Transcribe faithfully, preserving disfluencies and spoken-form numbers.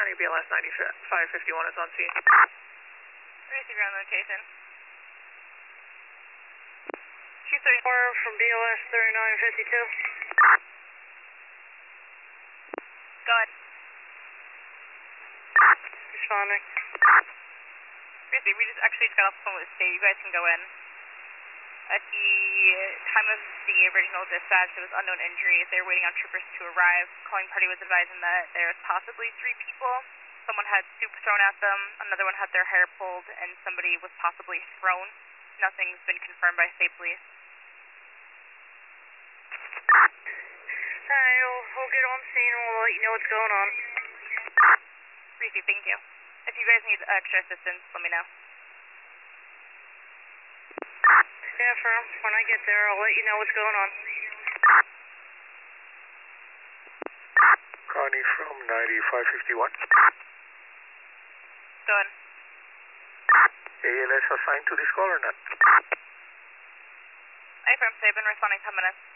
Connie, B L S ninety-five fifty-one is on scene. Receiver on location. two thirty-four from B L S thirty-nine fifty-two. Go ahead. Responding. Receiver, we just actually just got off the phone with the state. You guys can go in. At the time of the original dispatch, there was unknown injuries. They were waiting on troopers to arrive. Calling party was advising that there was possibly three people. Someone had soup thrown at them, another one had their hair pulled, and somebody was possibly thrown. Nothing's been confirmed by state police. Alright, we'll, we'll get on scene and we'll let you know what's going on. Receive, thank you. If you guys need extra assistance, let me know. Yeah, firm. When I get there, I'll let you know what's going on. Connie from ninety-five fifty-one. Go ahead. A L S assigned to this call or not? I firm, so I've been responding ten minutes.